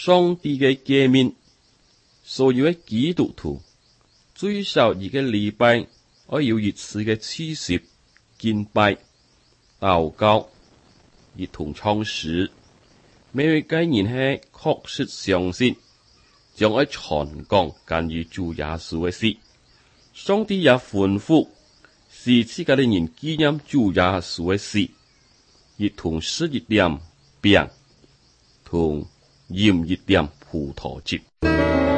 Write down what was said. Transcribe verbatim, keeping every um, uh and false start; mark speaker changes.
Speaker 1: 上帝嘅誡命，所有嘅基督徒最少一個禮拜我要一次嘅次數敬拜、禱告、一同唱詩。每位嘅人係確實相信，將愛傳講關於主耶穌嘅事。上帝也吩咐，是自家的人紀念主耶穌嘅事，一同吃一點餅，同飲一點葡萄汁。